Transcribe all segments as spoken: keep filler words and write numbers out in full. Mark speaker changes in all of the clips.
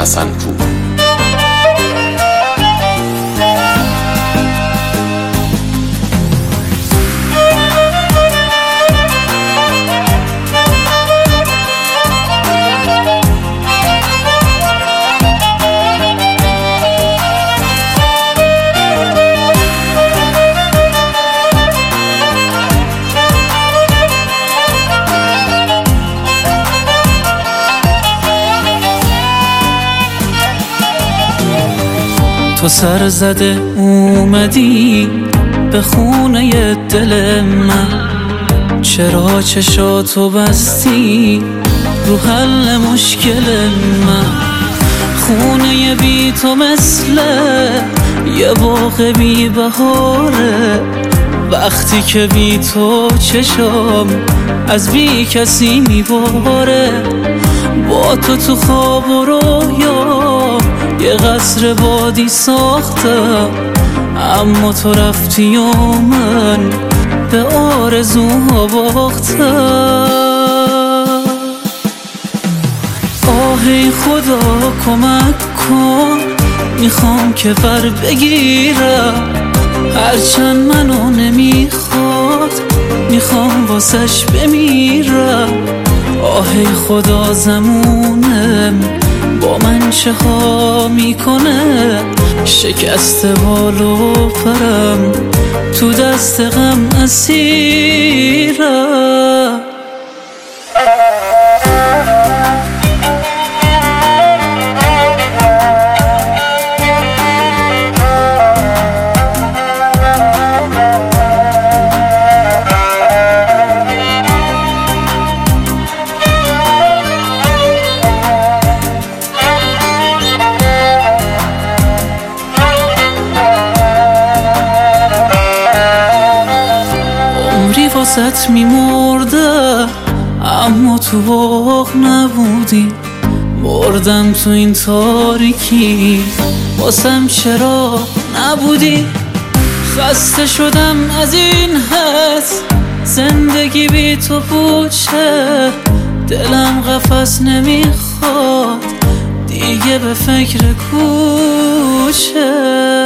Speaker 1: حسن‌پور.
Speaker 2: تو سر زده اومدی به خونه دل من، چرا چشاتو بستی رو حل مشکل من؟ خونه بی تو مثل یه باغ بی بهاره، وقتی که بی تو چشام از بی کسی میباره. با تو تو خواب و رویا یه قصر بادی ساختم، اما تو رفتی و من به آرزوها باختم. آهی خدا کمک کن، میخوام که بر بگیرم، هرچند منو نمیخواد میخوام واسش بمیرم. آهی خدا زمونم با من چه ها میکنه، شکست بال و پرم تو دست غم اسیرم. واسط میمردم اما تو باغ نبودی، مردم تو این تاریکی واسم چرا نبودی؟ خسته شدم از این حس زندگی بی تو پوچه، دلم قفس نمیخواد دیگه به فکر کوچه.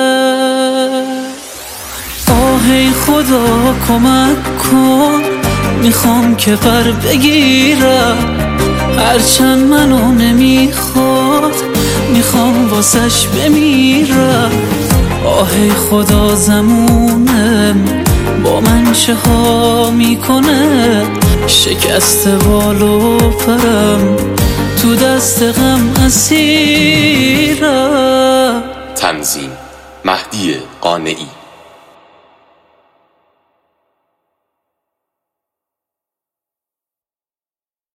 Speaker 2: آهی خدا کمک کن، میخوام که پر بگیرم، هرچند منو نمیخواد میخوام واسش بمیرم. آهی خدا زمونم با من چه ها میکنه، شکست بال و پرم تو دست غم اسیرم.
Speaker 1: تنظیم مهدی قانعی.